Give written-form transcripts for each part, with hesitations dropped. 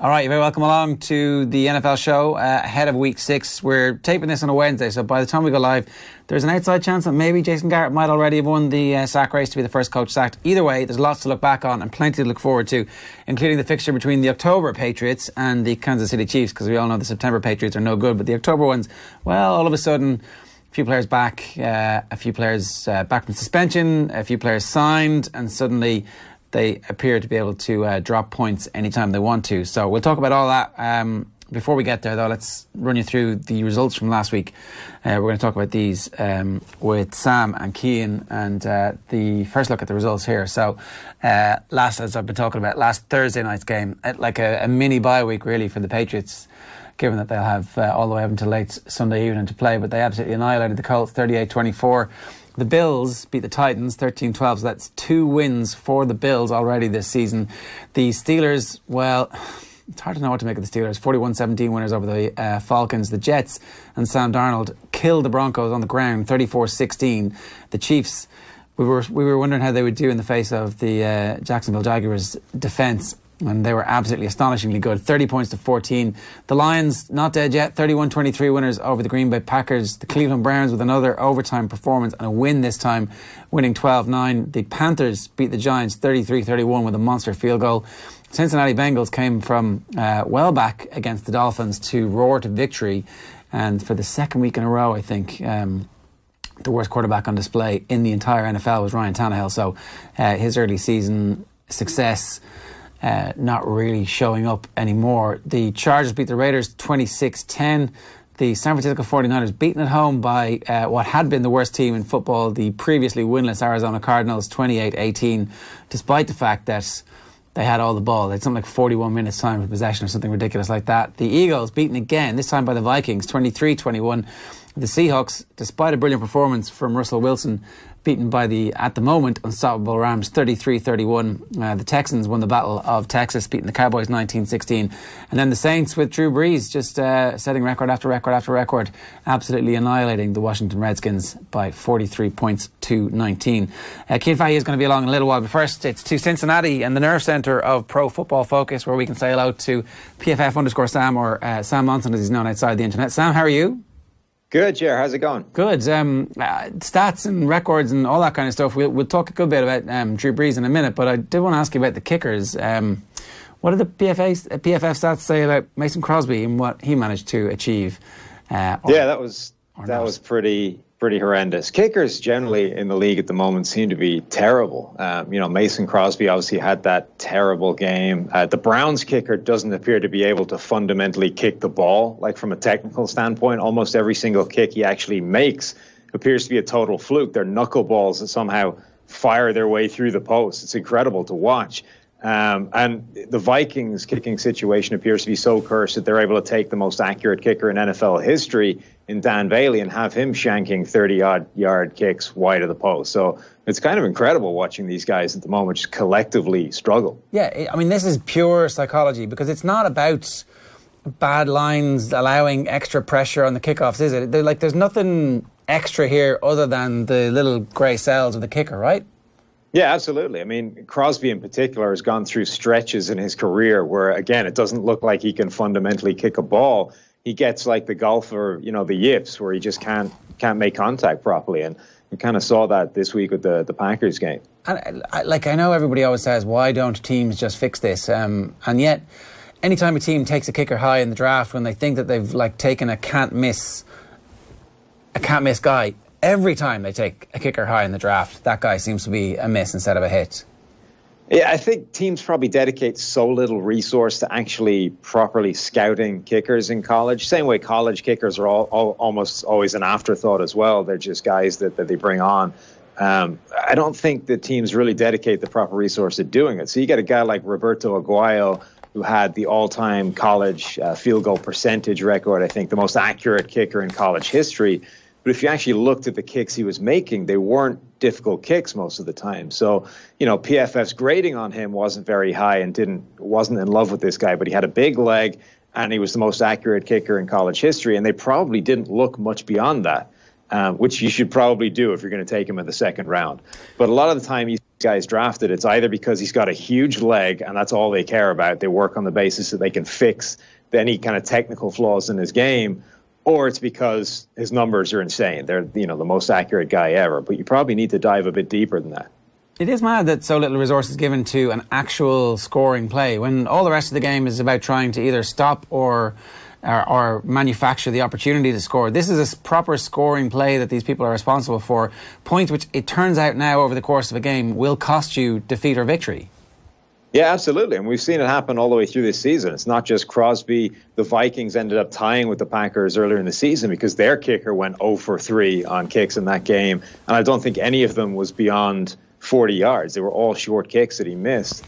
All right, you're very welcome along to the NFL show ahead of Week 6. We're taping this on a Wednesday, so by the time we go live, there's an outside chance that maybe Jason Garrett might already have won the sack race to be the first coach sacked. Either way, there's lots to look back on and plenty to look forward to, including the fixture between the October Patriots and the Kansas City Chiefs, because we all know the September Patriots are no good, but the October ones, well, all of a sudden, a few players back, a few players back from suspension, a few players signed, and suddenly they appear to be able to drop points anytime they want to. So we'll talk about all that. Before we get there, though, let's run you through the results from last week. We're going to talk about these with Sam and Cian, and the first look at the results here. So as I've been talking about, last Thursday night's game, like a mini bye week really for the Patriots, given that they'll have all the way up until late Sunday evening to play, but they absolutely annihilated the Colts 38-24. The Bills beat the Titans 13-12, so that's 2 wins for the Bills already this season. The Steelers, well, it's hard to know what to make of the Steelers. 41-17 winners over the Falcons. The Jets and Sam Darnold killed the Broncos on the ground 34-16. The Chiefs, we were wondering how they would do in the face of the Jacksonville Jaguars defence, and they were absolutely astonishingly good. 30 points to 14. The Lions, not dead yet, 31-23 winners over the Green Bay Packers. The Cleveland Browns with another overtime performance and a win this time, winning 12-9. The Panthers beat the Giants 33-31 with a monster field goal. Cincinnati Bengals came from well back against the Dolphins to roar to victory. And for the second week in a row, I think, the worst quarterback on display in the entire NFL was Ryan Tannehill. So his early season success not really showing up anymore. The Chargers beat the Raiders 26-10. The San Francisco 49ers beaten at home by what had been the worst team in football, the previously winless Arizona Cardinals 28-18, despite the fact that they had all the ball. They had something like 41 minutes time for possession or something ridiculous like that. The Eagles beaten again, this time by the Vikings 23-21. The Seahawks, despite a brilliant performance from Russell Wilson, beaten by the, at the moment, unstoppable Rams 33-31. The Texans won the Battle of Texas, beating the Cowboys 19-16. And then the Saints with Drew Brees just setting record after record after record, absolutely annihilating the Washington Redskins by 43 points to 19. Cian Fahey is going to be along in a little while, but first it's to Cincinnati and the nerve centre of Pro Football Focus, where we can say hello to PFF_Sam, or Sam Monson as he's known outside the internet. Sam, how are you? Good, Ger. How's it going? Good. Stats and records and all that kind of stuff. We'll talk a good bit about Drew Brees in a minute, but I did want to ask you about the kickers. What did the PFF stats say about Mason Crosby and what he managed to achieve? That was pretty horrendous. Kickers generally in the league at the moment seem to be terrible. Mason Crosby obviously had that terrible game. The Browns kicker doesn't appear to be able to fundamentally kick the ball. Like from a technical standpoint, almost every single kick he actually makes appears to be a total fluke. They're knuckleballs that somehow fire their way through the post. It's incredible to watch. And the Vikings kicking situation appears to be so cursed that they're able to take the most accurate kicker in NFL history in Dan Bailey and have him shanking 30-odd yard kicks wide of the post. So it's kind of incredible watching these guys at the moment just collectively struggle. Yeah, I mean, this is pure psychology, because it's not about bad lines allowing extra pressure on the kickoffs, is it? There's nothing extra here other than the little grey cells of the kicker, right? Yeah, absolutely. I mean, Crosby in particular has gone through stretches in his career where, again, it doesn't look like he can fundamentally kick a ball. He gets like the golfer, the yips, where he just can't make contact properly. And we kind of saw that this week with the Packers game. And I know everybody always says, why don't teams just fix this? And yet, anytime a team takes a kicker high in the draft when they think that they've taken a can't miss guy, every time they take a kicker high in the draft, that guy seems to be a miss instead of a hit. Yeah, I think teams probably dedicate so little resource to actually properly scouting kickers in college. Same way college kickers are almost always an afterthought as well. They're just guys that they bring on. I don't think the teams really dedicate the proper resource to doing it. So you get a guy like Roberto Aguayo, who had the all-time college field goal percentage record, I think the most accurate kicker in college history. But if you actually looked at the kicks he was making, they weren't difficult kicks most of the time. So, PFF's grading on him wasn't very high and wasn't in love with this guy, but he had a big leg and he was the most accurate kicker in college history. And they probably didn't look much beyond that, which you should probably do if you're going to take him in the second round. But a lot of the time you guys drafted, it's either because he's got a huge leg and that's all they care about. They work on the basis that they can fix any kind of technical flaws in his game, or it's because his numbers are insane. They're, the most accurate guy ever. But you probably need to dive a bit deeper than that. It is mad that so little resource is given to an actual scoring play when all the rest of the game is about trying to either stop or manufacture the opportunity to score. This is a proper scoring play that these people are responsible for. Points which it turns out now over the course of a game will cost you defeat or victory. Yeah, absolutely. And we've seen it happen all the way through this season. It's not just Crosby. The Vikings ended up tying with the Packers earlier in the season because their kicker went 0 for 3 on kicks in that game. And I don't think any of them was beyond 40 yards. They were all short kicks that he missed.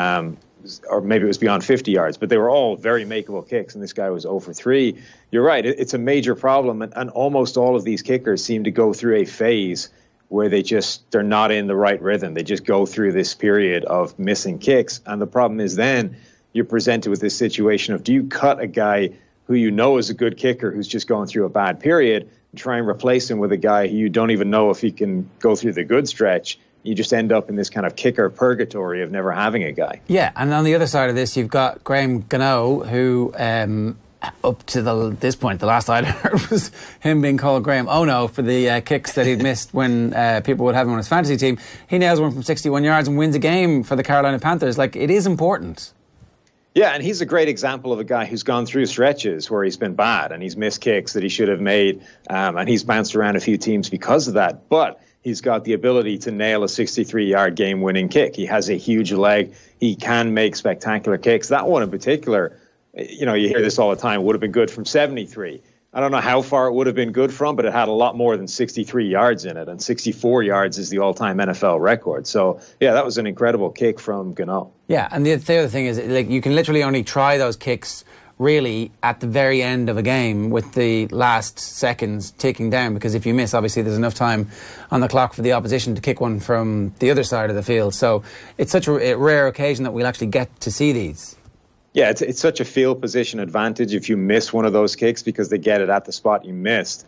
Or maybe it was beyond 50 yards, but they were all very makeable kicks, and this guy was 0 for 3. You're right, it's a major problem, and almost all of these kickers seem to go through a phase where they're not in the right rhythm. They just go through this period of missing kicks, and the problem is then you're presented with this situation of, do you cut a guy who you know is a good kicker who's just going through a bad period and try and replace him with a guy who you don't even know if he can go through the good stretch? You just end up in this kind of kicker purgatory of never having a guy. Yeah, and on the other side of this, you've got Graham Gano, who up to this point, the last I'd heard was him being called Graham Ono for the kicks that he'd missed when people would have him on his fantasy team. He nails one from 61 yards and wins a game for the Carolina Panthers. Like, it is important. Yeah, and he's a great example of a guy who's gone through stretches where he's been bad and he's missed kicks that he should have made, and he's bounced around a few teams because of that. But he's got the ability to nail a 63-yard game-winning kick. He has a huge leg. He can make spectacular kicks. That one in particular, you hear this all the time, would have been good from 73. I don't know how far it would have been good from, but it had a lot more than 63 yards in it, and 64 yards is the all-time NFL record. So, yeah, that was an incredible kick from Gano. Yeah, and the other thing is, like, you can literally only try those kicks really at the very end of a game with the last seconds ticking down, because if you miss, obviously there's enough time on the clock for the opposition to kick one from the other side of the field. So it's such a rare occasion that we'll actually get to see these. Yeah, it's such a field position advantage if you miss one of those kicks because they get it at the spot you missed.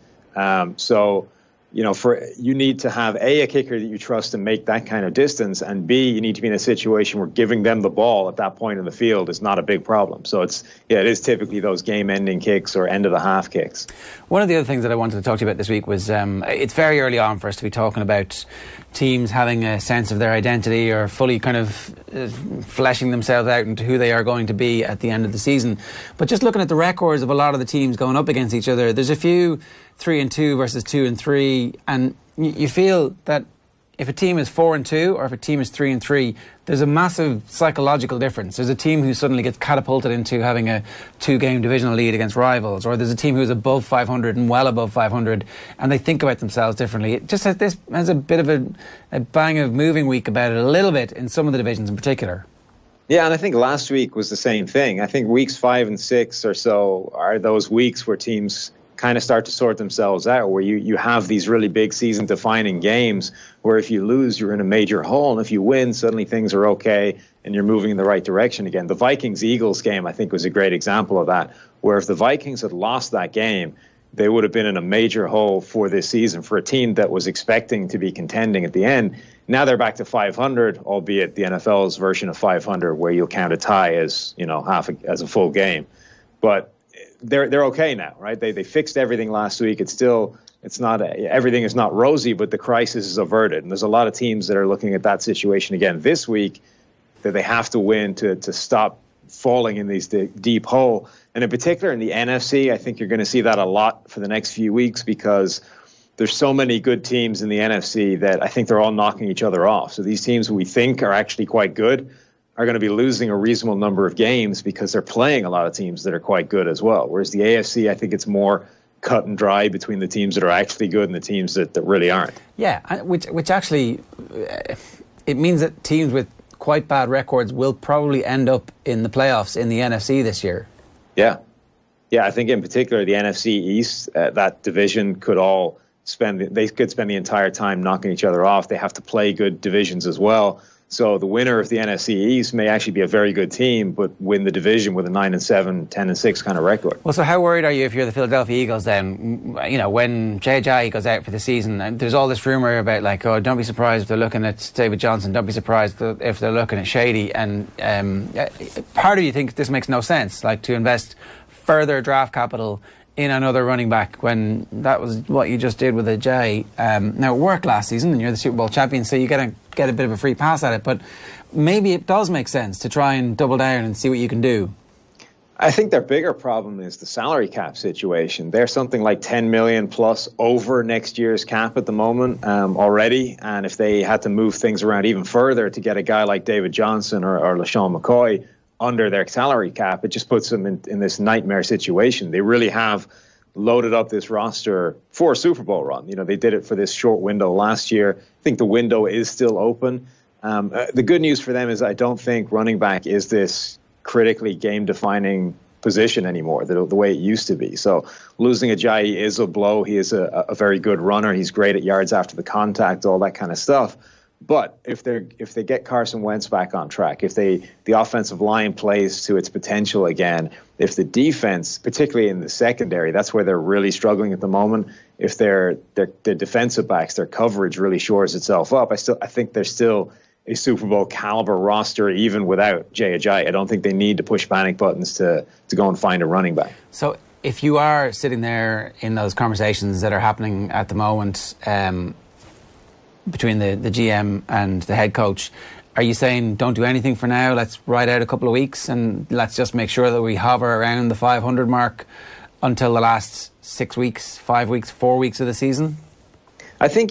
You need to have a kicker that you trust to make that kind of distance, and B, you need to be in a situation where giving them the ball at that point in the field is not a big problem. So it is typically those game-ending kicks or end-of-the-half kicks. One of the other things that I wanted to talk to you about this week was it's very early on for us to be talking about teams having a sense of their identity or fully kind of fleshing themselves out into who they are going to be at the end of the season. But just looking at the records of a lot of the teams going up against each other, there's a few 3-2 versus 2-3, and you feel that if a team is 4-2 or if a team is 3-3, there's a massive psychological difference. There's a team who suddenly gets catapulted into having a 2-game divisional lead against rivals, or there's a team who's above 500 and well above 500, and they think about themselves differently. It just has a bit of a bang of moving week about it a little bit in some of the divisions in particular. Yeah, and I think last week was the same thing. I think weeks 5 and 6 or so are those weeks where teams kind of start to sort themselves out, where you have these really big season-defining games where if you lose, you're in a major hole, and if you win, suddenly things are okay and you're moving in the right direction again. The Vikings-Eagles game, I think, was a great example of that, where if the Vikings had lost that game, they would have been in a major hole for this season for a team that was expecting to be contending at the end. Now they're back to 500, albeit the NFL's version of 500, where you'll count a tie as as a full game. But they're okay now, right? They fixed everything last week. Everything is not rosy, but the crisis is averted. And there's a lot of teams that are looking at that situation again this week, that they have to win to stop falling in these deep hole. And in particular in the NFC, I think you're going to see that a lot for the next few weeks, because there's so many good teams in the NFC that I think they're all knocking each other off. So these teams who we think are actually quite good are going to be losing a reasonable number of games because they're playing a lot of teams that are quite good as well. Whereas the AFC, I think it's more cut and dry between the teams that are actually good and the teams that really aren't. Yeah, which actually, it means that teams with quite bad records will probably end up in the playoffs in the NFC this year. Yeah, I think in particular the NFC East, that division could spend the entire time knocking each other off. They have to play good divisions as well. So the winner of the NFC East may actually be a very good team, but win the division with a 9-7, 10-6 kind of record. Well, so how worried are you if you're the Philadelphia Eagles then? You know, when Jay Ajayi goes out for the season, and there's all this rumour about like, oh, don't be surprised if they're looking at David Johnson, don't be surprised if they're looking at Shady. And part of you think this makes no sense, like to invest further draft capital in another running back when that was what you just did with Ajayi. Now, it worked last season and you're the Super Bowl champion, so you get a bit of a free pass at it, but maybe it does make sense to try and double down and see what you can do. I think their bigger problem is the salary cap situation. They're something like 10 million plus over next year's cap at the moment already, and if they had to move things around even further to get a guy like David Johnson or LaShawn McCoy under their salary cap, it just puts them in this nightmare situation. They really have loaded up this roster for a Super Bowl run. You know, they did it for this short window last year. I think the window is still open. The good news for them is I don't think running back is this critically game-defining position anymore, the way it used to be. So losing Ajayi is a blow. He is a very good runner. He's great at yards after the contact, all that kind of stuff. But if they get Carson Wentz back on track, if the offensive line plays to its potential again, if the defense, particularly in the secondary, that's where they're really struggling at the moment. If their defensive backs, their coverage really shores itself up, I think they're still a Super Bowl caliber roster even without Jay Ajayi. I don't think they need to push panic buttons to go and find a running back. So if you are sitting there in those conversations that are happening at the moment, between the GM and the head coach, are you saying don't do anything for now, let's ride out a couple of weeks and let's just make sure that we hover around the 500 mark until the last 6 weeks, 5 weeks, 4 weeks of the season? I think,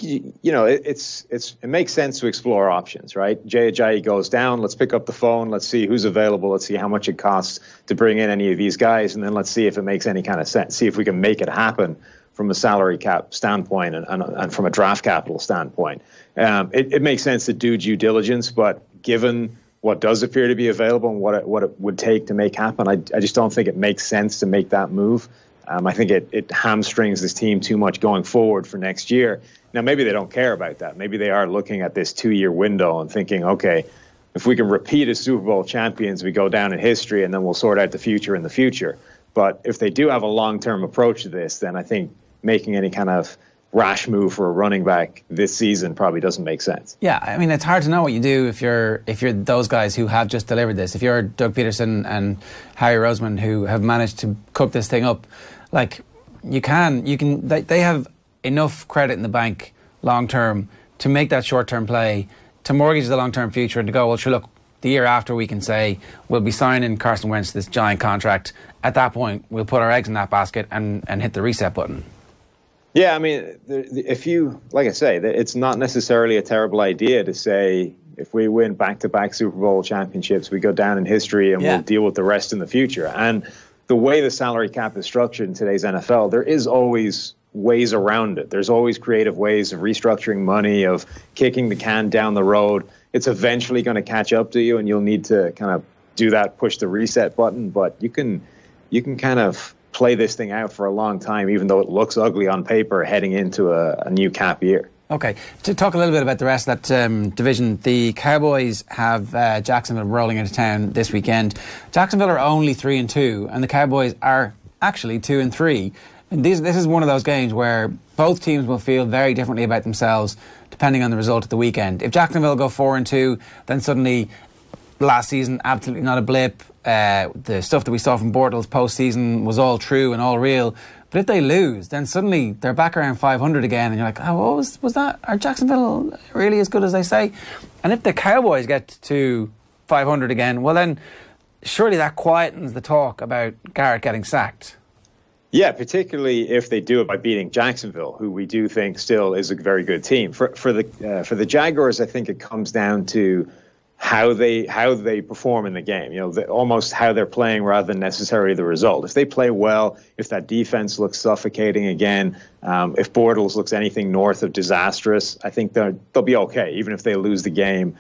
it makes sense to explore options, right? Jay Ajayi goes down, let's pick up the phone, let's see who's available, let's see how much it costs to bring in any of these guys, and then let's see if it makes any kind of sense, see if we can make it happen from a salary cap standpoint and from a draft capital standpoint. It makes sense to do due diligence, but given what does appear to be available and what it would take to make happen, I just don't think it makes sense to make that move. I think it hamstrings this team too much going forward for next year. Now, maybe they don't care about that. Maybe they are looking at this 2-year window and thinking, okay, if we can repeat as Super Bowl champions, we go down in history and then we'll sort out the future in the future. But if they do have a long-term approach to this, then I think making any kind of rash move for a running back this season probably doesn't make sense. Yeah, I mean, it's hard to know what you do if you're those guys who have just delivered this. If you're Doug Peterson and Harry Roseman who have managed to cook this thing up, like they have enough credit in the bank long term to make that short term play, to mortgage the long term future, and to go, well, sure, look, the year after we can say we'll be signing Carson Wentz to this giant contract. At that point, we'll put our eggs in that basket and hit the reset button. Yeah, I mean, like I say, it's not necessarily a terrible idea to say if we win back-to-back Super Bowl championships, we go down in history and we'll deal with the rest in the future. And the way the salary cap is structured in today's NFL, there is always ways around it. There's always creative ways of restructuring money, of kicking the can down the road. It's eventually going to catch up to you, and you'll need to kind of do that, push the reset button. But you can kind of play this thing out for a long time, even though it looks ugly on paper heading into a new cap year. Okay, to talk a little bit about the rest of that division, the Cowboys have Jacksonville rolling into town this weekend. Jacksonville are only 3-2, and the Cowboys are actually 2-3. And this is one of those games where both teams will feel very differently about themselves depending on the result of the weekend. If Jacksonville go 4-2, then suddenly last season absolutely not a blip. The stuff that we saw from Bortles postseason was all true and all real. But if they lose, then suddenly they're back around 500 again, and you're like, oh, what was that? Are Jacksonville really as good as they say? And if the Cowboys get to 500 again, well then surely that quietens the talk about Garrett getting sacked. Yeah, particularly if they do it by beating Jacksonville, who we do think still is a very good team. For the Jaguars, I think it comes down to how they perform in the game. You know, almost how they're playing rather than necessarily the result. If they play well, if that defense looks suffocating again, if Bortles looks anything north of disastrous, I think they'll be okay. Even if they lose the game,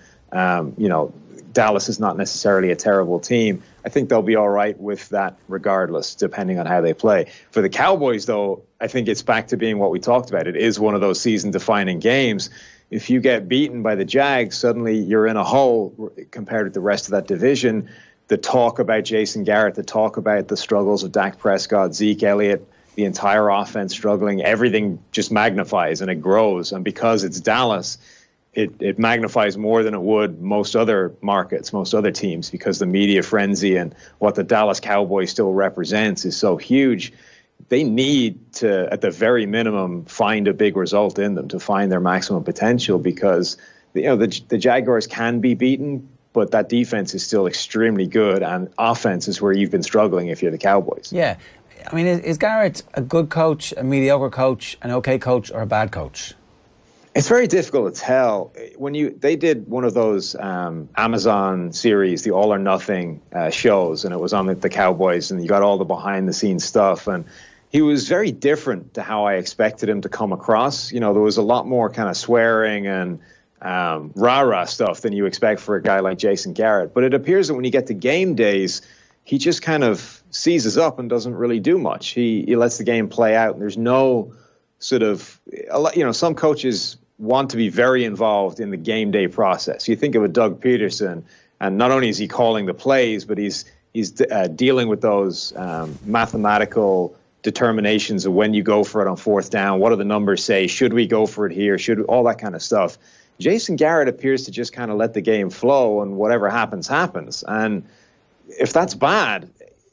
Dallas is not necessarily a terrible team. I think they'll be all right with that regardless, depending on how they play. For the Cowboys, though, I think it's back to being what we talked about. It is one of those season-defining games. if you get beaten by the Jags, suddenly you're in a hole compared to the rest of that division. The talk about Jason Garrett, the talk about the struggles of Dak Prescott, Zeke Elliott, the entire offense struggling, everything just magnifies and it grows. And because it's Dallas, it magnifies more than it would most other markets, most other teams, because the media frenzy and what the Dallas Cowboys still represents is so huge. They need to, at the very minimum, find a big result in them to find their maximum potential, because the Jaguars can be beaten, but that defense is still extremely good, and offense is where you've been struggling if you're the Cowboys. Yeah. I mean, is Garrett a good coach, a mediocre coach, an okay coach, or a bad coach? It's very difficult to tell. They did one of those Amazon series, the All or Nothing shows, and it was on the Cowboys, and you got all the behind-the-scenes stuff. And he was very different to how I expected him to come across. There was a lot more kind of swearing and rah-rah stuff than you expect for a guy like Jason Garrett. But it appears that when you get to game days, he just kind of seizes up and doesn't really do much. He lets the game play out, and there's no sort of, some coaches want to be very involved in the game day process. You think of a Doug Peterson, and not only is he calling the plays, but he's dealing with those mathematical determinations of when you go for it on fourth down. What do the numbers say? Should we go for it here? All that kind of stuff. Jason Garrett appears to just kind of let the game flow, and whatever happens, happens. And if that's bad,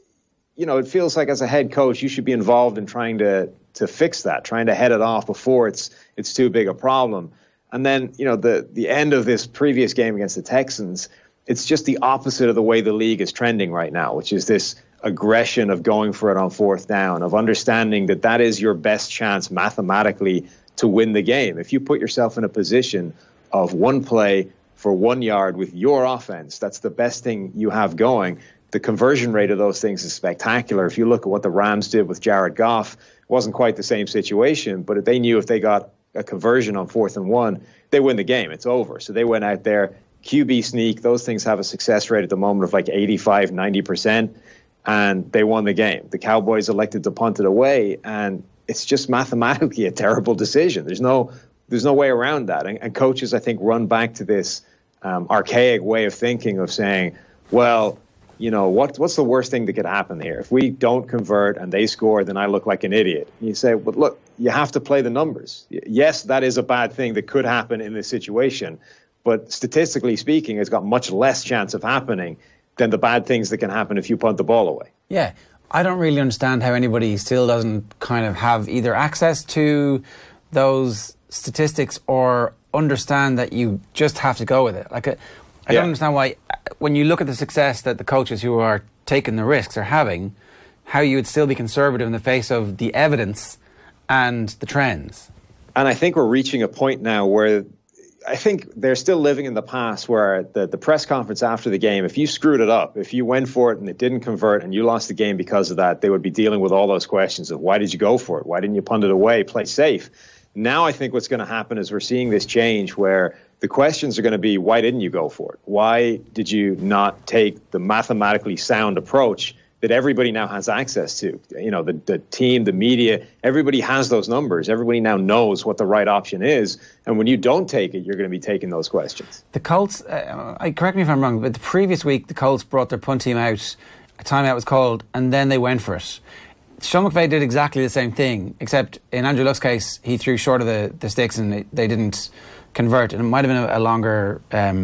it feels like as a head coach, you should be involved in trying to fix that, trying to head it off before it's too big a problem. And then, the end of this previous game against the Texans, it's just the opposite of the way the league is trending right now, which is this aggression of going for it on fourth down, of understanding that is your best chance mathematically to win the game. If you put yourself in a position of one play for 1 yard with your offense, that's the best thing you have going. The conversion rate of those things is spectacular. If you look at what the Rams did with Jared Goff, it wasn't quite the same situation, but they knew if they got a conversion on 4th and 1, they win the game. It's over. So they went out there, QB sneak. Those things have a success rate at the moment of like 85, 90%, and they won the game. The Cowboys elected to punt it away, and it's just mathematically a terrible decision. There's no way around that. And coaches, I think, run back to this archaic way of thinking of saying, well, what's the worst thing that could happen here? If we don't convert and they score, then I look like an idiot. And you say, well, look, you have to play the numbers. Yes, that is a bad thing that could happen in this situation, but statistically speaking, it's got much less chance of happening than the bad things that can happen if you punt the ball away. Yeah, I don't really understand how anybody still doesn't kind of have either access to those statistics or understand that you just have to go with it. I don't understand why, when you look at the success that the coaches who are taking the risks are having, how you would still be conservative in the face of the evidence and the trends. And I think we're reaching a point now where I think they're still living in the past, where the press conference after the game, if you screwed it up, if you went for it and it didn't convert and you lost the game because of that, they would be dealing with all those questions of why did you go for it? Why didn't you punt it away? Play safe. Now I think what's going to happen is we're seeing this change where the questions are going to be, why didn't you go for it? Why did you not take the mathematically sound approach that everybody now has access to? The team, the media, everybody has those numbers. Everybody now knows what the right option is. And when you don't take it, you're going to be taking those questions. The Colts, correct me if I'm wrong, but the previous week, the Colts brought their punt team out, a timeout was called, and then they went for it. Sean McVay did exactly the same thing, except in Andrew Luck's case, he threw short of the sticks and they didn't convert. And it might have been a longer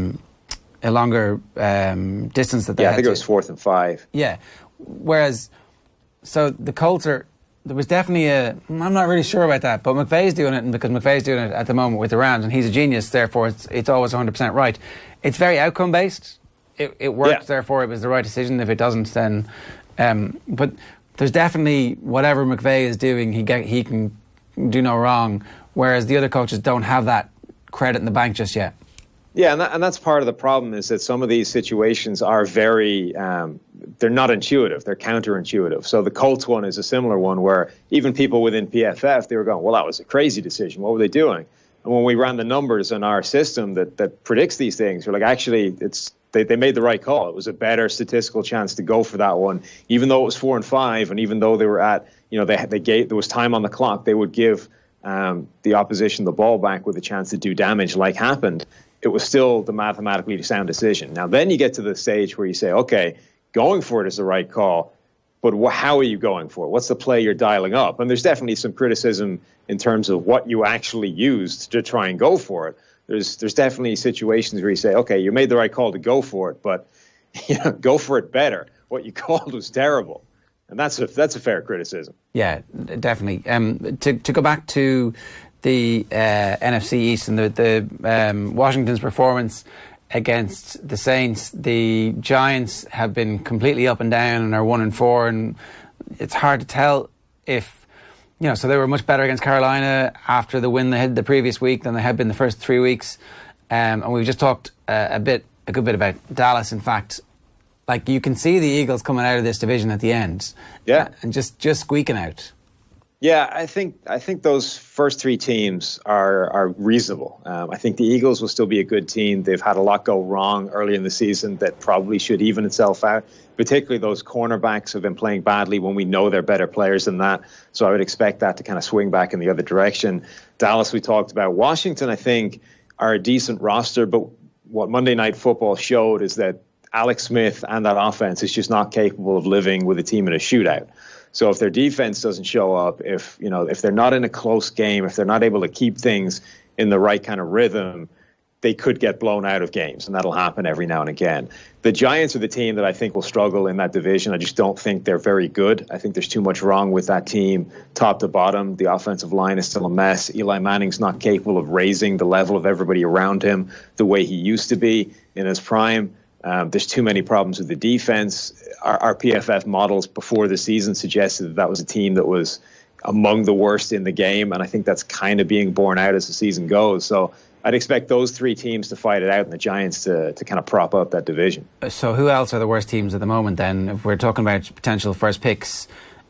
distance that they had. I think it was 4th and 5. Yeah. Whereas, so the Colts there was definitely I'm not really sure about that, but McVay's doing it, and because McVay's doing it at the moment with the Rams, and he's a genius, therefore it's always 100% right. It's very outcome based. It worked, therefore it was the right decision. If it doesn't, then but there's definitely whatever McVay is doing, he can do no wrong, whereas the other coaches don't have that credit in the bank just yet. Yeah, and that's part of the problem, is that some of these situations are very, they're not intuitive, they're counterintuitive. So the Colts one is a similar one where even people within PFF, they were going, well, that was a crazy decision. What were they doing? And when we ran the numbers in our system that predicts these things, we're like, actually, they made the right call. It was a better statistical chance to go for that one, even though it was 4 and 5, and even though they were at, there was time on the clock, they would give the opposition the ball back with a chance to do damage like happened, it was still the mathematically sound decision. Now, then you get to the stage where you say, okay, going for it is the right call, but how are you going for it? What's the play you're dialing up? And there's definitely some criticism in terms of what you actually used to try and go for it. There's definitely situations where you say, okay, you made the right call to go for it, but go for it better. What you called was terrible. And that's a fair criticism. Yeah, definitely. To go back to the NFC East and the Washington's performance against the Saints, the Giants have been completely up and down and are 1-4, and it's hard to tell if, so they were much better against Carolina after the win they had the previous week than they had been the first 3 weeks. And we've just talked a good bit about Dallas. In fact, like, you can see the Eagles coming out of this division at the end, and just squeaking out. Yeah, I think those first 3 teams are reasonable. I think the Eagles will still be a good team. They've had a lot go wrong early in the season that probably should even itself out. Particularly those cornerbacks have been playing badly when we know they're better players than that. So I would expect that to kind of swing back in the other direction. Dallas, we talked about. Washington, I think, are a decent roster, but what Monday Night Football showed is that Alex Smith and that offense is just not capable of living with a team in a shootout. So if their defense doesn't show up, if they're not in a close game, if they're not able to keep things in the right kind of rhythm, they could get blown out of games, and that'll happen every now and again. The Giants are the team that I think will struggle in that division. I just don't think they're very good. I think there's too much wrong with that team, top to bottom. The offensive line is still a mess. Eli Manning's not capable of raising the level of everybody around him the way he used to be in his prime. There's too many problems with the defense. Our PFF models before the season suggested that was a team that was among the worst in the game, and I think that's kind of being borne out as the season goes. So I'd expect those 3 teams to fight it out and the Giants to kind of prop up that division. So who else are the worst teams at the moment then? If we're talking about potential first picks,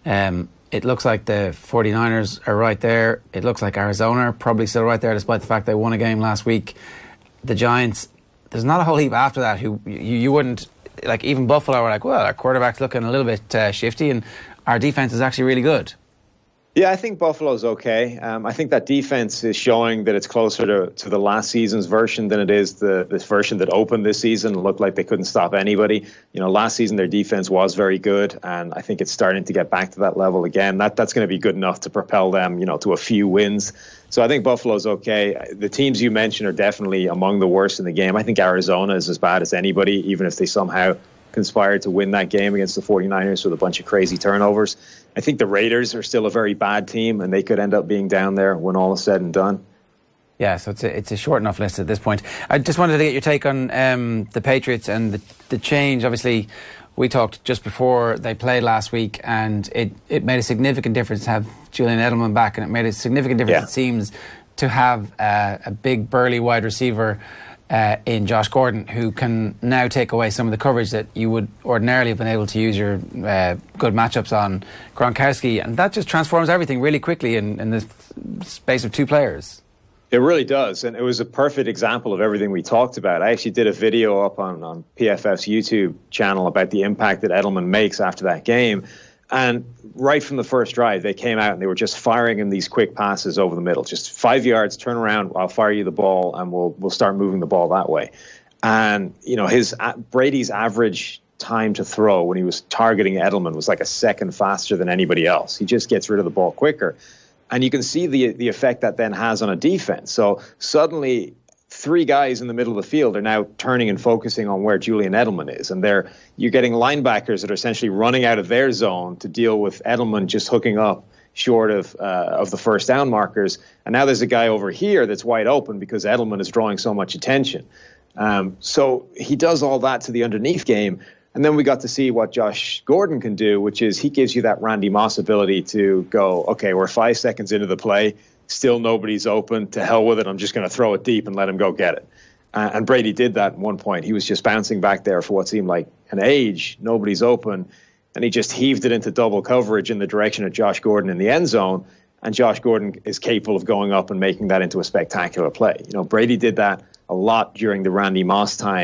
it looks like the 49ers are right there. It looks like Arizona are probably still right there despite the fact they won a game last week. The Giants, there's not a whole heap after that who you wouldn't, like, even Buffalo are like, well, our quarterback's looking a little bit shifty and our defense is actually really good. Yeah, I think Buffalo's okay. I think that defense is showing that it's closer to the last season's version than it is this version that opened this season. It looked like they couldn't stop anybody. Last season their defense was very good, and I think it's starting to get back to that level again. That's going to be good enough to propel them, to a few wins. So I think Buffalo's okay. The teams you mentioned are definitely among the worst in the game. I think Arizona is as bad as anybody, even if they somehow conspired to win that game against the 49ers with a bunch of crazy turnovers. I think the Raiders are still a very bad team, and they could end up being down there when all is said and done. Yeah, so it's a short enough list at this point. I just wanted to get your take on the Patriots and the change. Obviously, we talked just before they played last week, and it made a significant difference to have Julian Edelman back, and it made a significant difference, it seems, to have a big, burly wide receiver in Josh Gordon, who can now take away some of the coverage that you would ordinarily have been able to use your good matchups on Gronkowski, and that just transforms everything really quickly in the space of 2 players. It really does, and it was a perfect example of everything we talked about. I actually did a video up on PFF's YouTube channel about the impact that Edelman makes after that game. And right from the first drive, they came out and they were just firing him these quick passes over the middle. Just 5 yards, turn around, I'll fire you the ball, and we'll start moving the ball that way. And, Brady's average time to throw when he was targeting Edelman was like a second faster than anybody else. He just gets rid of the ball quicker. And you can see the effect that then has on a defense. So suddenly 3 guys in the middle of the field are now turning and focusing on where Julian Edelman is. And you're getting linebackers that are essentially running out of their zone to deal with Edelman just hooking up short of the first down markers. And now there's a guy over here that's wide open because Edelman is drawing so much attention. So he does all that to the underneath game. And then we got to see what Josh Gordon can do, which is he gives you that Randy Moss ability to go, okay, we're 5 seconds into the play. Still nobody's open. To hell with it. I'm just going to throw it deep and let him go get it. And Brady did that at one point. He was just bouncing back there for what seemed like an age. Nobody's open. And he just heaved it into double coverage in the direction of Josh Gordon in the end zone. And Josh Gordon is capable of going up and making that into a spectacular play. Brady did that a lot during the Randy Moss time.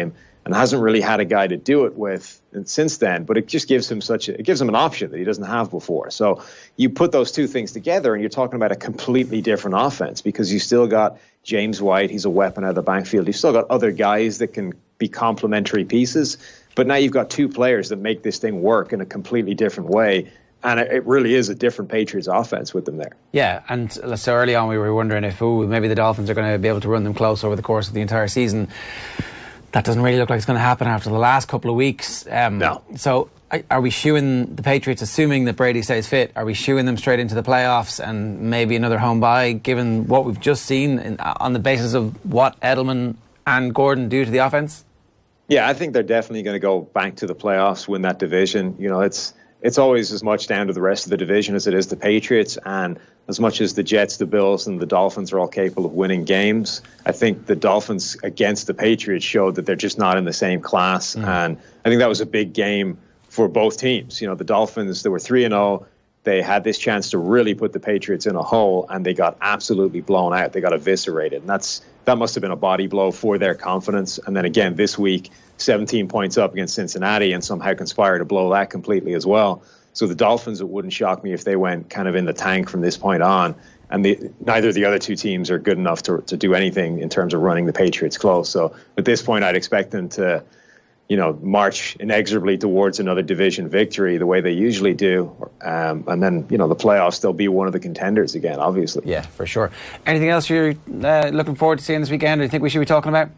and hasn't really had a guy to do it with since then. But it just gives him an option that he doesn't have before. So you put those two things together, and you're talking about a completely different offense, because you still got James White. He's a weapon out of the backfield. You've still got other guys that can be complementary pieces. But now you've got two players that make this thing work in a completely different way. And it really is a different Patriots offense with them there. Yeah, and so early on we were wondering if maybe the Dolphins are going to be able to run them close over the course of the entire season. That doesn't really look like it's going to happen after the last couple of weeks. No. So are we shooing the Patriots, assuming that Brady stays fit, are we shooing them straight into the playoffs and maybe another home bye, given what we've just seen on the basis of what Edelman and Gordon do to the offense? Yeah, I think they're definitely going to go back to the playoffs, win that division. It's always as much down to the rest of the division as it is the Patriots. And as much as the Jets, the Bills, and the Dolphins are all capable of winning games, I think the Dolphins against the Patriots showed that they're just not in the same class. And I think that was a big game for both teams. The Dolphins, they were 3-0. They had this chance to really put the Patriots in a hole, and they got absolutely blown out. They got eviscerated. And that must have been a body blow for their confidence. And then again, this week, 17 points up against Cincinnati, and somehow conspire to blow that completely as well. So the Dolphins, it wouldn't shock me if they went kind of in the tank from this point on. And neither of the other two teams are good enough to do anything in terms of running the Patriots close. So at this point, I'd expect them to, march inexorably towards another division victory the way they usually do. And then, the playoffs, they'll be one of the contenders again, obviously. Yeah, for sure. Anything else you're looking forward to seeing this weekend, or do you think we should be talking about?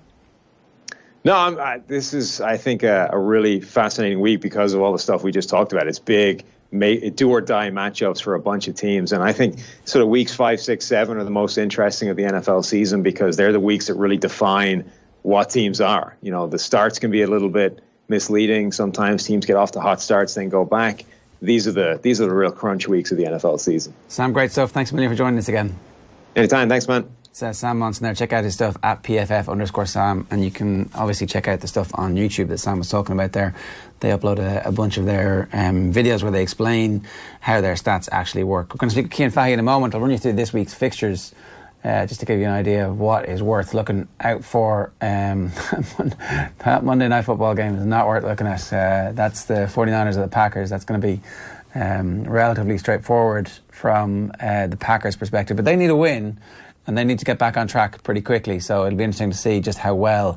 No, this is, I think, a really fascinating week because of all the stuff we just talked about. It's big, do-or-die matchups for a bunch of teams. And I think sort of weeks 5, 6, 7 are the most interesting of the NFL season, because they're the weeks that really define what teams are. The starts can be a little bit misleading. Sometimes teams get off to hot starts, then go back. These are the real crunch weeks of the NFL season. Sam, great stuff. Thanks a million for joining us again. Anytime. Thanks, man. It's Sam Monson there. Check out his stuff at PFF_Sam, and you can obviously check out the stuff on YouTube that Sam was talking about there. They upload a bunch of their videos where they explain how their stats actually work. We're going to speak with Cian Fahey in a moment. I'll run you through this week's fixtures just to give you an idea of what is worth looking out for. That Monday Night Football game is not worth looking at. That's the 49ers of the Packers. That's going to be relatively straightforward from the Packers' perspective. But they need a win, and they need to get back on track pretty quickly. So it'll be interesting to see just how well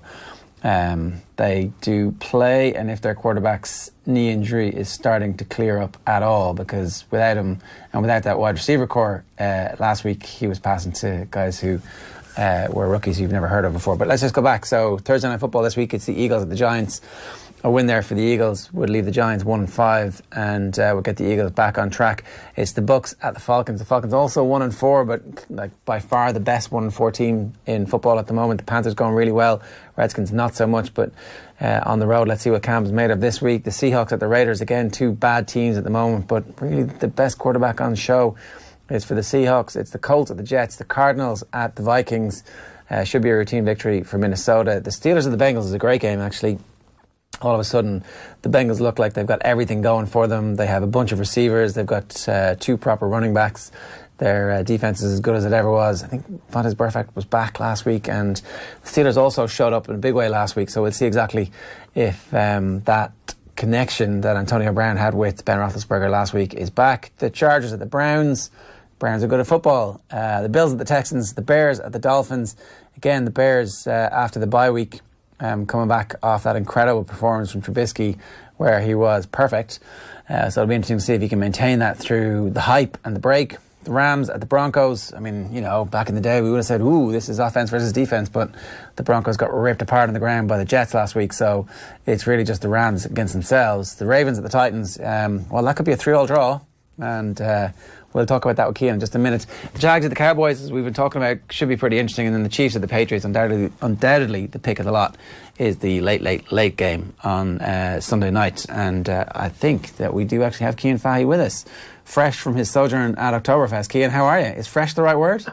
they do play, and if their quarterback's knee injury is starting to clear up at all, because without him and without that wide receiver core, last week he was passing to guys who were rookies you've never heard of before. But let's just go back. So Thursday Night Football this week, it's the Eagles at the Giants. A win there for the Eagles would leave the Giants 1-5, and would get the Eagles back on track. It's the Bucks at the Falcons. The Falcons also 1-4, but by far the best 1-4 team in football at the moment. The Panthers going really well. Redskins not so much, but on the road, let's see what Cam's made of this week. The Seahawks at the Raiders, again, two bad teams at the moment, but really the best quarterback on the show is for the Seahawks. It's the Colts at the Jets. The Cardinals at the Vikings. Should be a routine victory for Minnesota. The Steelers at the Bengals is a great game, actually. All of a sudden, the Bengals look like they've got everything going for them. They have a bunch of receivers. They've got two proper running backs. Their defense is as good as it ever was. I think Vontaze Burfict was back last week, and the Steelers also showed up in a big way last week. So we'll see exactly if that connection that Antonio Brown had with Ben Roethlisberger last week is back. The Chargers at the Browns. Browns are good at football. The Bills at the Texans. The Bears at the Dolphins. Again, the Bears after the bye week, coming back off that incredible performance from Trubisky where he was perfect. So it'll be interesting to see if he can maintain that through the hype and the break. The Rams at the Broncos. I mean, back in the day we would have said, ooh, this is offense versus defense, but the Broncos got ripped apart on the ground by the Jets last week, so it's really just the Rams against themselves. The Ravens at the Titans. Well, that could be a 3-3 draw, and we'll talk about that with Cian in just a minute. The Jags at the Cowboys, as we've been talking about, should be pretty interesting. And then the Chiefs at the Patriots, undoubtedly the pick of the lot is the late game on Sunday night. And I think that we do actually have Cian Fahey with us, fresh from his sojourn at Oktoberfest. Cian, how are you? Is fresh the right word?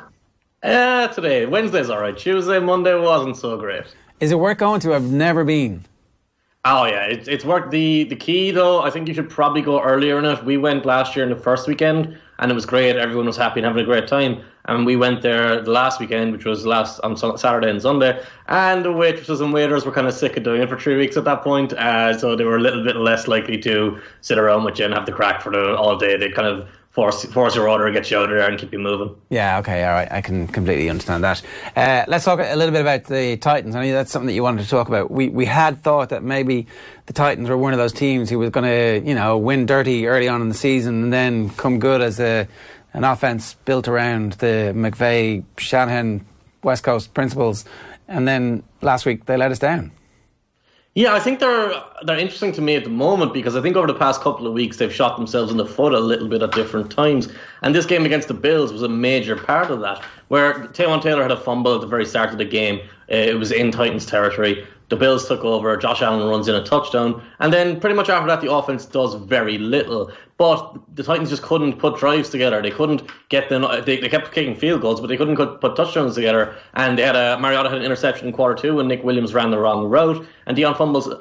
Today. Wednesday's all right. Tuesday, Monday wasn't so great. Is it worth going to? I've never been. Oh, yeah, it's worth the key, though. I think you should probably go earlier in it. We went last year in the first weekend, and it was great. Everyone was happy and having a great time. And we went there the last weekend, which was on Saturday and Sunday. And the waitresses and waiters were kind of sick of doing it for 3 weeks at that point. So they were a little bit less likely to sit around with you and have the crack for all day. They'd kind of force your order, get you out of there and keep you moving. Yeah, okay, all right. I can completely understand that. Let's talk a little bit about the Titans. I know that's something that you wanted to talk about. We had thought that maybe the Titans were one of those teams who was going to, win dirty early on in the season and then come good as an offense built around the McVay, Shanahan, West Coast principles. And then last week they let us down. Yeah, I think they're interesting to me at the moment because I think over the past couple of weeks they've shot themselves in the foot a little bit at different times. And this game against the Bills was a major part of that, where Taywan Taylor had a fumble at the very start of the game. It was in Titans territory. The Bills took over. Josh Allen runs in a touchdown. And then pretty much after that, the offense does very little. But the Titans just couldn't put drives together. They couldn't get they kept kicking field goals, but they couldn't put touchdowns together. And Mariota had an interception in quarter 2 when Nick Williams ran the wrong route. And Dion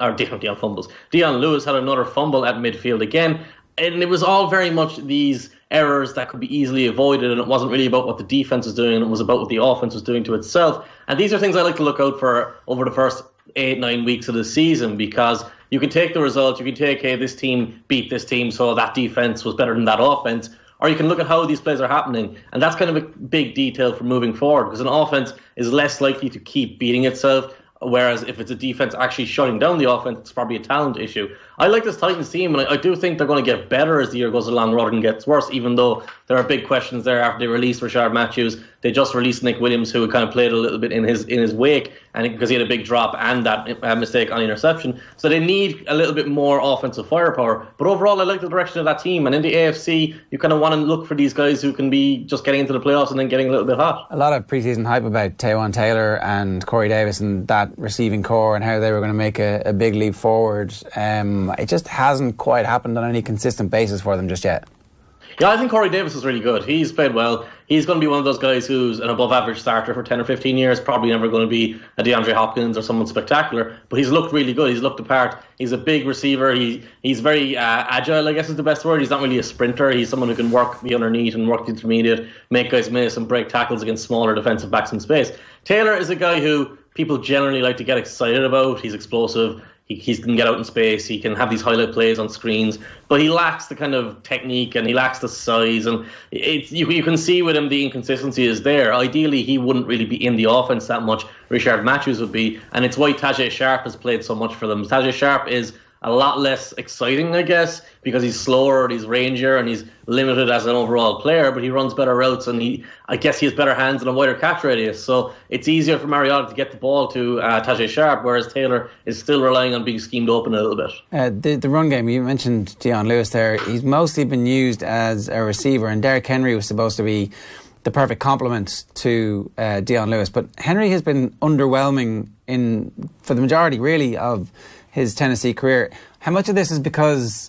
Lewis had another fumble at midfield again. And it was all very much these errors that could be easily avoided, and it wasn't really about what the defense was doing, it was about what the offense was doing to itself. And these are things I like to look out for over the first 8-9 weeks of the season, because you can take the result, you can take, hey, this team beat this team, so that defense was better than that offense, or you can look at how these plays are happening. And that's kind of a big detail for moving forward, because an offense is less likely to keep beating itself, whereas if it's a defense actually shutting down the offense, it's probably a talent issue. I like this Titans team, and I do think they're going to get better as the year goes along rather than gets worse, even though there are big questions there after they released Rashard Matthews. They just released Nick Williams, who kind of played a little bit in his wake, and because he had a big drop and that mistake on interception. So they need a little bit more offensive firepower. But overall, I like the direction of that team. And in the AFC, you kind of want to look for these guys who can be just getting into the playoffs and then getting a little bit hot. A lot of preseason hype about Taywan Taylor and Corey Davis and that receiving core and how they were going to make a big leap forward. It just hasn't quite happened on any consistent basis for them just yet. Yeah, I think Corey Davis is really good. He's played well. He's going to be one of those guys who's an above-average starter for 10 or 15 years, probably never going to be a DeAndre Hopkins or someone spectacular, but he's looked really good. He's looked the part. He's a big receiver. He's very agile, I guess is the best word. He's not really a sprinter. He's someone who can work the underneath and work the intermediate, make guys miss and break tackles against smaller defensive backs in space. Taylor is a guy who people generally like to get excited about. He's explosive. He can get out in space. He can have these highlight plays on screens, but he lacks the kind of technique and he lacks the size. And you can see with him the inconsistency is there. Ideally, he wouldn't really be in the offense that much. Rashard Matthews would be, and it's why Tajae Sharpe has played so much for them. Tajae Sharpe is a lot less exciting, I guess, because he's slower, he's rangier, and he's limited as an overall player, but he runs better routes, and I guess he has better hands and a wider catch radius. So it's easier for Mariota to get the ball to Tajae Sharpe, whereas Taylor is still relying on being schemed open a little bit. The run game, you mentioned Dion Lewis there. He's mostly been used as a receiver, and Derrick Henry was supposed to be the perfect complement to Dion Lewis. But Henry has been underwhelming for the majority, really, of his Tennessee career. How much of this is because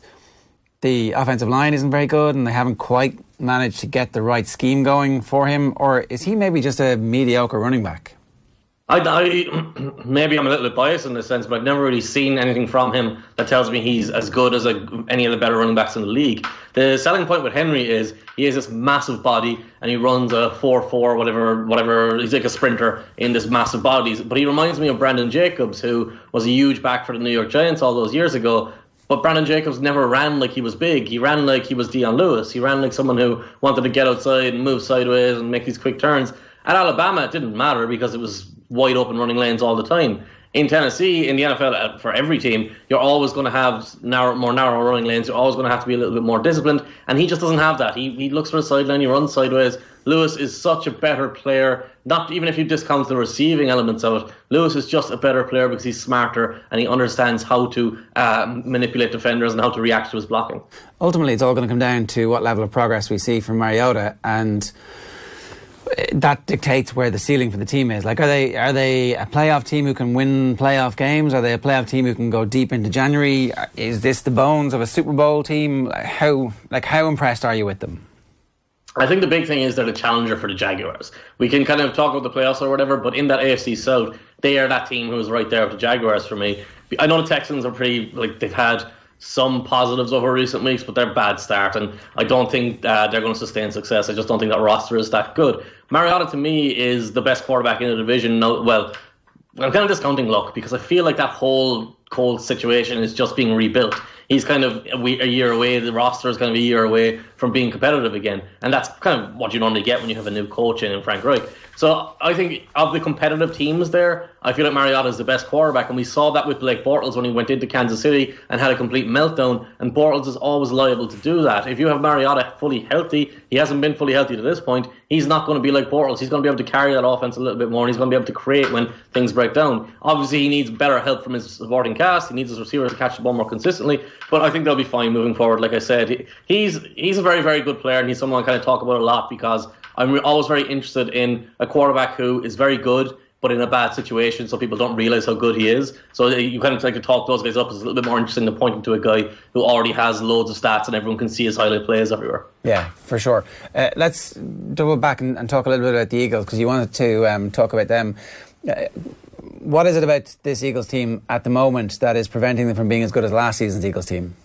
the offensive line isn't very good and they haven't quite managed to get the right scheme going for him, or is he maybe just a mediocre running back? Maybe I'm a little bit biased in this sense, but I've never really seen anything from him that tells me he's as good as any of the better running backs in the league. The selling point with Henry is he has this massive body and he runs a 4.4, whatever. He's like a sprinter in this massive body. But he reminds me of Brandon Jacobs, who was a huge back for the New York Giants all those years ago. But Brandon Jacobs never ran like he was big. He ran like he was Dion Lewis. He ran like someone who wanted to get outside and move sideways and make these quick turns. At Alabama, it didn't matter because it was wide open running lanes all the time. In Tennessee, in the NFL, for every team, you're always going to have more narrow running lanes. You're always going to have to be a little bit more disciplined. And he just doesn't have that. He looks for a sideline, he runs sideways. Lewis is such a better player, not even if you discount the receiving elements of it. Lewis is just a better player because he's smarter and he understands how to manipulate defenders and how to react to his blocking. Ultimately, it's all going to come down to what level of progress we see from Mariota, and that dictates where the ceiling for the team is. Like, are they a playoff team who can win playoff games? Are they a playoff team who can go deep into January? Is this the bones of a Super Bowl team? How impressed are you with them? I think the big thing is they're the challenger for the Jaguars. We can kind of talk about the playoffs or whatever, but in that AFC South, they are that team who is right there with the Jaguars for me. I know the Texans are pretty, they've had some positives over recent weeks, but they're a bad start, and I don't think they're going to sustain success. I just don't think that roster is that good. Mariota to me is the best quarterback in the division. No, well, I'm kind of discounting Luck because I feel like that whole Colts situation is just being rebuilt. He's kind of a year away. The roster is kind of a year away from being competitive again. And that's kind of what you normally get when you have a new coach in Frank Reich. So I think of the competitive teams there, I feel like Mariota is the best quarterback. And we saw that with Blake Bortles when he went into Kansas City and had a complete meltdown. And Bortles is always liable to do that. If you have Mariota fully healthy, he hasn't been fully healthy to this point, he's not going to be like Bortles. He's going to be able to carry that offense a little bit more, and he's going to be able to create when things break down. Obviously, he needs better help from his supporting cast. He needs his receivers to catch the ball more consistently. But I think they'll be fine moving forward. Like I said, he's a very, very good player, and he's someone I kind of talk about a lot because I'm always very interested in a quarterback who is very good, but in a bad situation, so people don't realize how good he is. So you kind of like to talk those guys up. It's a little bit more interesting than pointing to a guy who already has loads of stats and everyone can see his highlight plays everywhere. Yeah, for sure. Let's double back and talk a little bit about the Eagles, because you wanted to talk about them. What is it about this Eagles team at the moment that is preventing them from being as good as last season's Eagles team?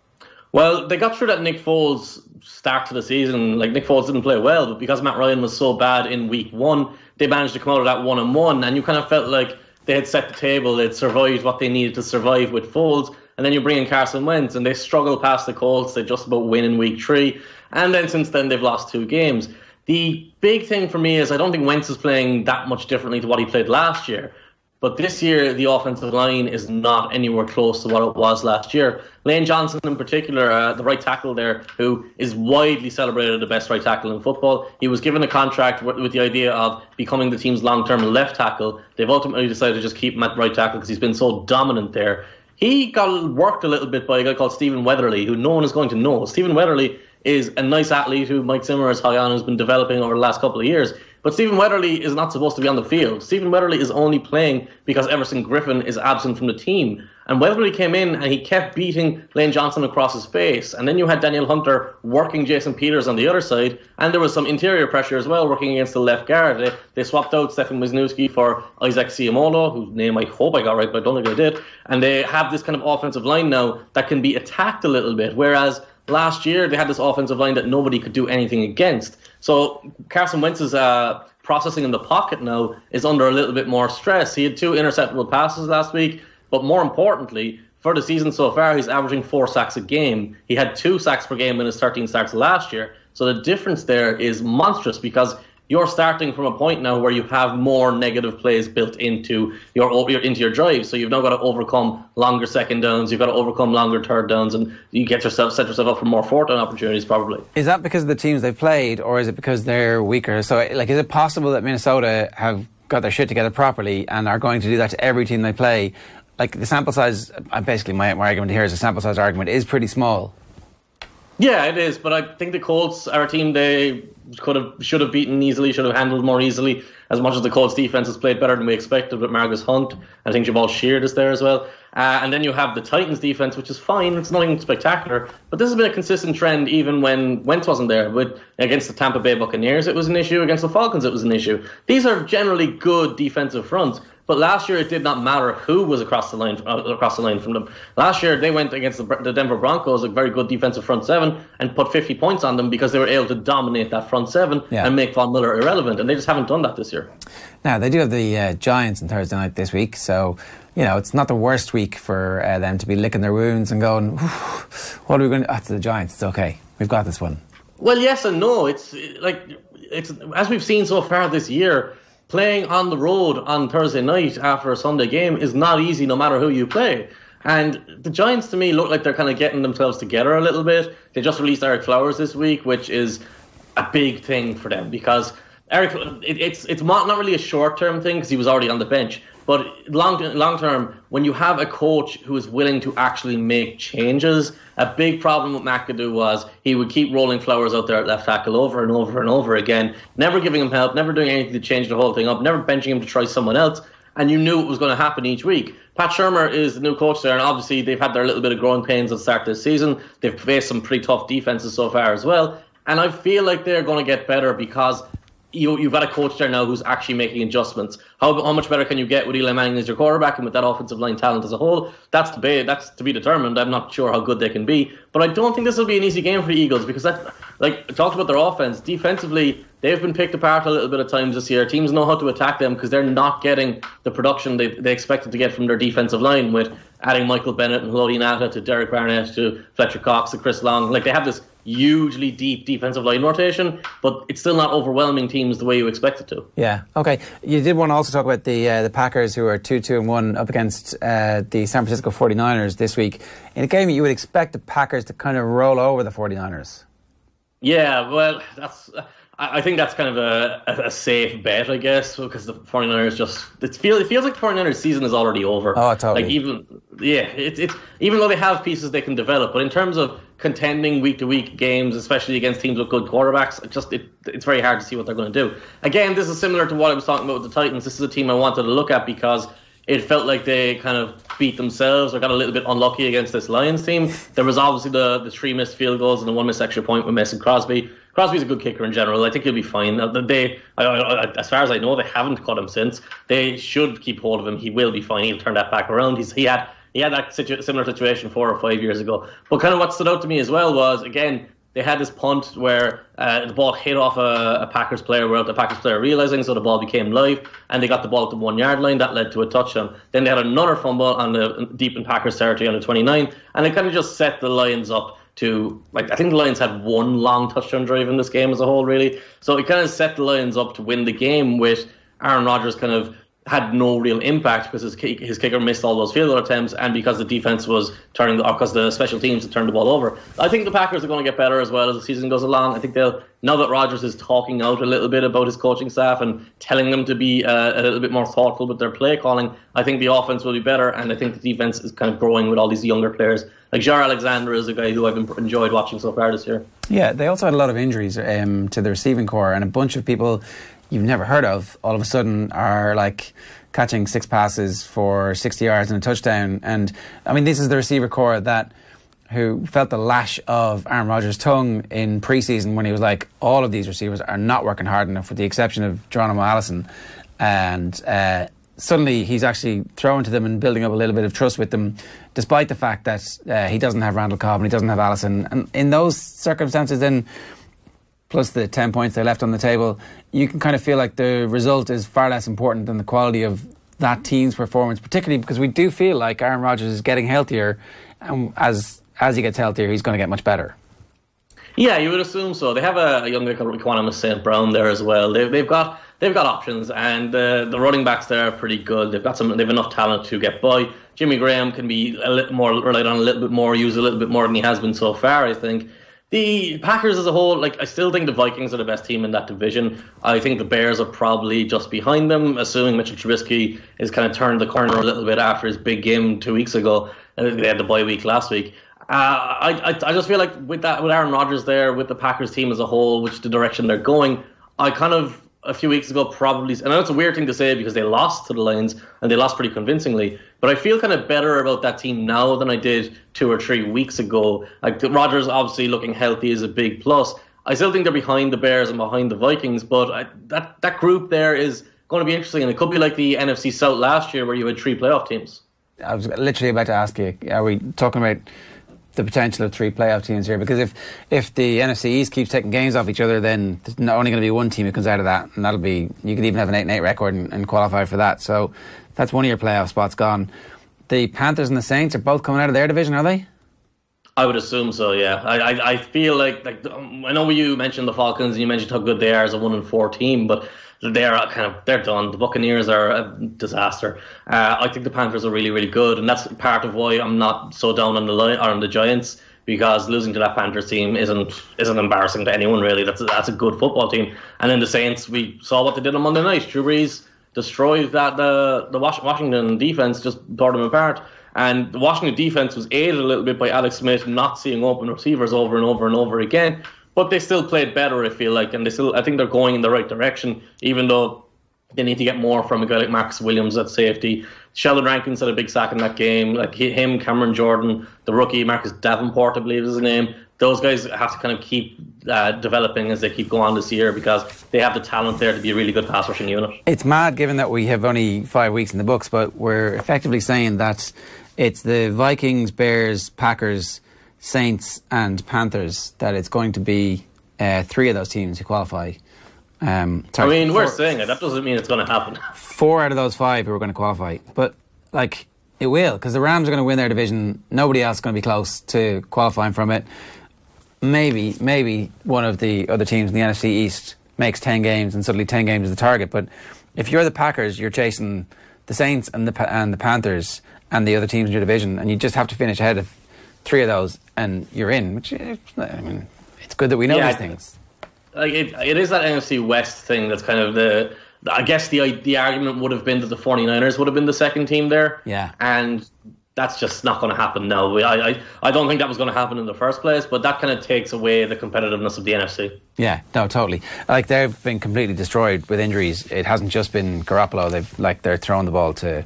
Well, they got through that Nick Foles start to the season. Like, Nick Foles didn't play well, but because Matt Ryan was so bad in week 1, they managed to come out of that 1-1, and you kind of felt like they had set the table, they'd survived what they needed to survive with Foles, and then you bring in Carson Wentz, and they struggle past the Colts. They just about win in week 3, and then since then they've lost 2 games. The big thing for me is I don't think Wentz is playing that much differently to what he played last year. But this year, the offensive line is not anywhere close to what it was last year. Lane Johnson in particular, the right tackle there, who is widely celebrated the best right tackle in football. He was given a contract with the idea of becoming the team's long-term left tackle. They've ultimately decided to just keep him at right tackle because he's been so dominant there. He got worked a little bit by a guy called Stephen Weatherly, who no one is going to know. Stephen Weatherly is a nice athlete who Mike Zimmer is high on, who's been developing over the last couple of years. But Stephen Weatherly is not supposed to be on the field. Stephen Weatherly is only playing because Everson Griffin is absent from the team. And Weatherly came in and he kept beating Lane Johnson across his face. And then you had Daniel Hunter working Jason Peters on the other side. And there was some interior pressure as well, working against the left guard. They swapped out Stefan Wisniewski for Isaac Ciamolo, whose name I hope I got right, but I don't think I did. And they have this kind of offensive line now that can be attacked a little bit. Whereas last year they had this offensive line that nobody could do anything against. So Carson Wentz's processing in the pocket now is under a little bit more stress. He had 2 interceptable passes last week, but more importantly, for the season so far, he's averaging 4 sacks a game. He had 2 sacks per game in his 13 starts last year. So the difference there is monstrous because you're starting from a point now where you have more negative plays built into your drive. So you've now got to overcome longer second downs, you've got to overcome longer third downs, and you set yourself up for more fourth down opportunities probably. Is that because of the teams they've played, or is it because they're weaker? So, like, is it possible that Minnesota have got their shit together properly and are going to do that to every team they play? Like, the sample size, basically my argument here is the sample size argument is pretty small. Yeah, it is, but I think the Colts are a team they should have beaten easily, should have handled more easily, as much as the Colts defense has played better than we expected with Marcus Hunt. I think Jamal Sheard is there as well. And then you have the Titans defense, which is fine. It's nothing spectacular. But this has been a consistent trend even when Wentz wasn't there. Against the Tampa Bay Buccaneers, it was an issue. Against the Falcons, it was an issue. These are generally good defensive fronts. But last year, it did not matter who was across the line from them. Last year, they went against the Denver Broncos, a very good defensive front 7, and put 50 points on them because they were able to dominate that front 7 and make Von Miller irrelevant. And they just haven't done that this year. Now, they do have the Giants on Thursday night this week, so it's not the worst week for them to be licking their wounds and going, what are we going to... It's the Giants, it's okay. We've got this one. Well, yes and no. It's as we've seen so far this year, playing on the road on Thursday night after a Sunday game is not easy no matter who you play. And the Giants, to me, look like they're kind of getting themselves together a little bit. They just released Eric Flowers this week, which is a big thing for them because it's not really a short-term thing because he was already on the bench. But long-term, when you have a coach who is willing to actually make changes, a big problem with McAdoo was he would keep rolling Flowers out there at left tackle over and over and over again, never giving him help, never doing anything to change the whole thing up, never benching him to try someone else, and you knew it was going to happen each week. Pat Shurmur is the new coach there, and obviously they've had their little bit of growing pains at the start of this season. They've faced some pretty tough defenses so far as well, and I feel like they're going to get better because you've got a coach there now who's actually making adjustments. How much better can you get with Eli Manning as your quarterback and with that offensive line talent as a whole? That's to be determined. I'm not sure how good they can be, but I don't think this will be an easy game for the Eagles because I talked about their offense. Defensively, they've been picked apart a little bit of times this year. Teams know how to attack them because they're not getting the production they expected to get from their defensive line with adding Michael Bennett and Haloti Ngata to Derek Barnett to Fletcher Cox to Chris Long. Like, they have this hugely deep defensive line rotation, but it's still not overwhelming teams the way you expect it to. Yeah, okay. You did want to also talk about the Packers, who are 2-1 up against the San Francisco 49ers this week. In a game you would expect the Packers to kind of roll over the 49ers. Yeah, well, I think that's kind of a safe bet, I guess, because the 49ers it feels like the 49ers season is already over. Oh, totally. Like, even though they have pieces they can develop, but in terms of contending week-to-week games, especially against teams with good quarterbacks, it's very hard to see what they're going to do. Again, this is similar to what I was talking about with the Titans. This is a team I wanted to look at because it felt like they kind of beat themselves or got a little bit unlucky against this Lions team. There was obviously the 3 missed field goals and the 1 missed extra point with Mason Crosby. Crosby's a good kicker in general. I think he'll be fine. As far as I know, they haven't cut him since. They should keep hold of him. He will be fine. He'll turn that back around. He had that similar situation 4 or 5 years ago. But kind of what stood out to me as well was, again, they had this punt where the ball hit off a Packers player without the Packers player realising, so the ball became live, and they got the ball at the 1 yard line. That led to a touchdown. Then they had another fumble on the deep in Packers territory on the 29, and it kind of just set the Lions up to, I think the Lions had 1 long touchdown drive in this game as a whole, really. So it kind of set the Lions up to win the game with Aaron Rodgers kind of had no real impact because his kicker missed all those field goal attempts, and because the defense was because the special teams had turned the ball over. I think the Packers are going to get better as well as the season goes along. I think now that Rodgers is talking out a little bit about his coaching staff and telling them to be a little bit more thoughtful with their play calling, I think the offense will be better, and I think the defense is kind of growing with all these younger players. Like Jaire Alexander is a guy who I've enjoyed watching so far this year. Yeah, they also had a lot of injuries to the receiving core, and a bunch of people you've never heard of all of a sudden are like catching 6 passes for 60 yards and a touchdown. And I mean, this is the receiver core who felt the lash of Aaron Rodgers' tongue in preseason when he was like, all of these receivers are not working hard enough, with the exception of Geronimo Allison. And suddenly he's actually throwing to them and building up a little bit of trust with them, despite the fact that he doesn't have Randall Cobb and he doesn't have Allison. And in those circumstances, then, plus the 10 points they left on the table, you can kind of feel like the result is far less important than the quality of that team's performance, particularly because we do feel like Aaron Rodgers is getting healthier, and as he gets healthier, he's going to get much better. Yeah, you would assume so. They have a young guy called Equanimous St. Brown there as well. They've got options, and the running backs there are pretty good. They've enough talent to get by. Jimmy Graham can be a little more relied on, use a little bit more than he has been so far, I think. The Packers as a whole, I still think the Vikings are the best team in that division. I think the Bears are probably just behind them, assuming Mitchell Trubisky has kind of turned the corner a little bit after his big game 2 weeks ago. They had the bye week last week. I just feel like with Aaron Rodgers there, with the Packers team as a whole, which the direction they're going, I kind of, a few weeks ago, probably, and I know it's a weird thing to say because they lost to the Lions and they lost pretty convincingly, but I feel kind of better about that team now than I did 2 or 3 weeks ago. Like, Rodgers obviously looking healthy is a big plus. I still think they're behind the Bears and behind the Vikings, but that group there is going to be interesting, and it could be like the NFC South last year where you had 3 playoff teams. I was literally about to ask you, are we talking about the potential of 3 playoff teams here? Because if the NFC East keeps taking games off each other, then there's not only going to be one team who comes out of that, and that'll be, you could even have an 8-8 record and qualify for that. So that's one of your playoff spots gone. The Panthers and the Saints are both coming out of their division, are they? I would assume so, yeah. I feel like I know you mentioned the Falcons and you mentioned how good they are as a 1-4 team, but they're done. The Buccaneers are a disaster. I think the Panthers are really, really good, and that's part of why I'm not so down on the Giants, because losing to that Panthers team isn't embarrassing to anyone, really. That's a good football team. And then the Saints, we saw what they did on Monday night. Drew Brees destroyed the Washington defense, just tore them apart. And the Washington defense was aided a little bit by Alex Smith not seeing open receivers over and over and over again. But they still played better, I feel like, and I think they're going in the right direction, even though they need to get more from a guy like Marcus Williams at safety. Sheldon Rankins had a big sack in that game. Like him, Cameron Jordan, the rookie, Marcus Davenport, I believe is his name. those guys have to kind of keep developing as they keep going on this year, because they have the talent there to be a really good pass rushing unit. It's mad given that we have only 5 weeks in the books, but we're effectively saying that it's the Vikings, Bears, Packers, Saints and Panthers that it's going to be 3 of those teams who qualify. We're saying it. That doesn't mean it's going to happen. 4 out of those 5 who are going to qualify. But, it will, because the Rams are going to win their division. Nobody else is going to be close to qualifying from it. Maybe one of the other teams in the NFC East makes 10 games and suddenly 10 games is the target. But if you're the Packers, you're chasing the Saints and the Panthers and the other teams in your division, and you just have to finish ahead of 3 of those and you're in, which, it's good that we know these things. It is that NFC West thing that's kind of I guess the argument would have been that the 49ers would have been the second team there. Yeah. And that's just not going to happen now. I don't think that was going to happen in the first place, but that kind of takes away the competitiveness of the NFC. Yeah, no, totally. They've been completely destroyed with injuries. It hasn't just been Garoppolo. They're throwing the ball to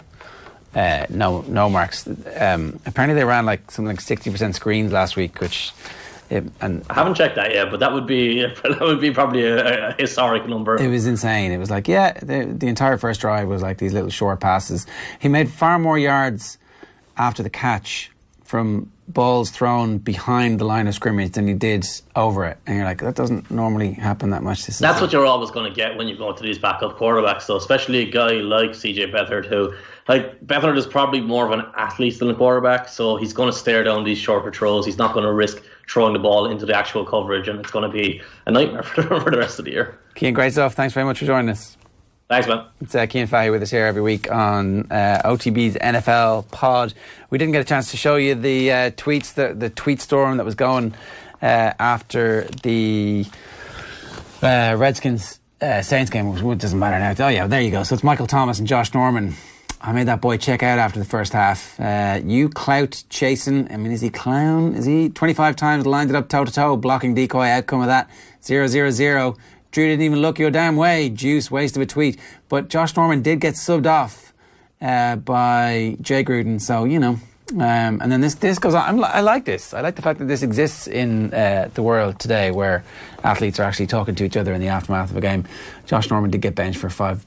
no marks. Apparently they ran something like 60% screens last week, which... I haven't checked that yet, but that would be probably a historic number. It was insane. It was the entire first drive was these little short passes. He made far more yards after the catch from balls thrown behind the line of scrimmage than he did over it. And you're like, that doesn't normally happen that much. That's what you're always going to get when you go into these backup quarterbacks, though, especially a guy like CJ Beathard, who... Beathard is probably more of an athlete than a quarterback, so he's going to stare down these shorter throws. He's not going to risk throwing the ball into the actual coverage, and it's going to be a nightmare for the rest of the year. Cian, great stuff. Thanks very much for joining us. Thanks, man. It's Cian Fahey with us here every week on OTB's NFL pod. We didn't get a chance to show you the tweets, the tweet storm that was going after the Redskins Saints game. It doesn't matter now. Oh, yeah, there you go. So it's Michael Thomas and Josh Norman. I made that boy check out after the first half. You clout chasing. Is he clown? Is he 25 times lined it up toe to toe, blocking decoy? Outcome of that 0-0-0. Drew didn't even look your damn way. Juice, waste of a tweet. But Josh Norman did get subbed off by Jay Gruden. So and then this goes on. I like this. I like the fact that this exists in the world today, where athletes are actually talking to each other in the aftermath of a game. Josh Norman did get benched for five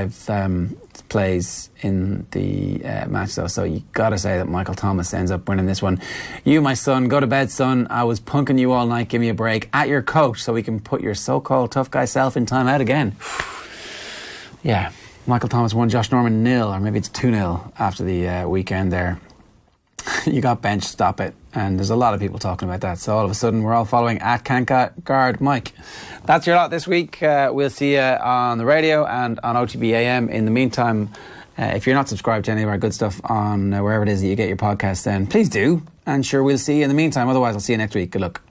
plays in the match, though, so you gotta say that Michael Thomas ends up winning this one. You, my son, go to bed, son. I was punking you all night. Give me a break. At your coach, so we can put your so-called tough guy self in time out again. Yeah, Michael Thomas won, Josh Norman 0, or maybe it's 2-0 after the weekend there. You got benched, stop it. And there's a lot of people talking about that. So all of a sudden, we're all following at Can't Guard Mike. That's your lot this week. We'll see you on the radio and on OTB AM. In the meantime, if you're not subscribed to any of our good stuff on wherever it is that you get your podcasts, then please do. And sure, we'll see you in the meantime. Otherwise, I'll see you next week. Good luck.